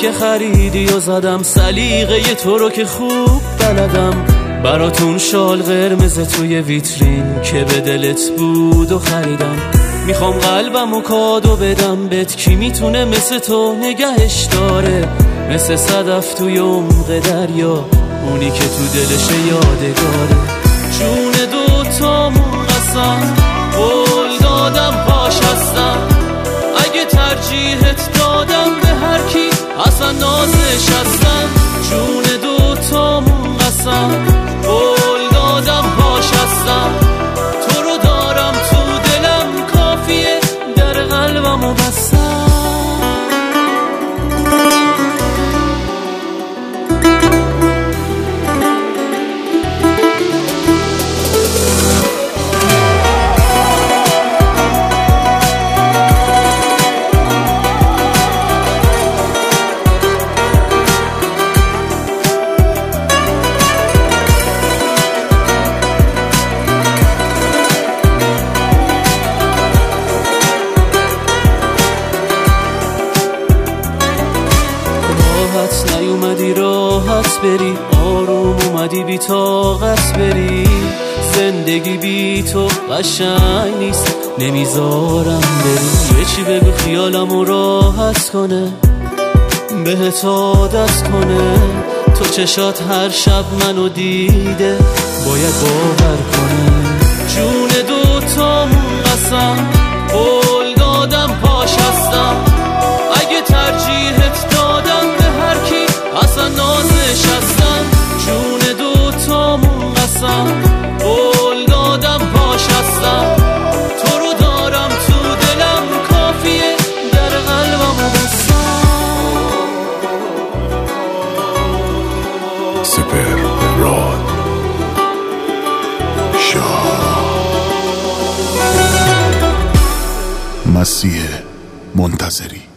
که خریدی و زدم سلیقه تو رو که خوب بلدم. براتون شال قرمز توی ویترین که به دلت بود و خریدم. میخوام قلبم و کادو بدم بهت، کی میتونه مثل تو نگهش داره؟ مثل صدف توی عمق دریا، اونی که تو دلش یادگاره. جون دوتامون قسم، قول دادم پاش هستم. اگه ترجیحت دادم به هر کی، اصلا نازش هستم. جون دوتامون قسم، قول دادم پاش هستم. تو رو دارم تو دلم، کافیه در قلبمو بستم. نیومدی راحت بری، آروم اومدی بی طاقت بری. زندگی بی تو قشنگ نیست، نمیذارم بری. یه چی بگو خیالمو راحت کنه، بهت عادت کنه. تو چشات هر شب منو دیده، باید باور کنه. جون دوتامون قسم، قول دادم پاش هستم. اگه ترجیحت دادم به هر کی، اصلا نازش هستم. جون دوتامون قسم، قول دادم پاش هستم. تو رو دارم تو دلم، کافیه در قلبمو بستم. سپر راد شاه مسیح منتظری.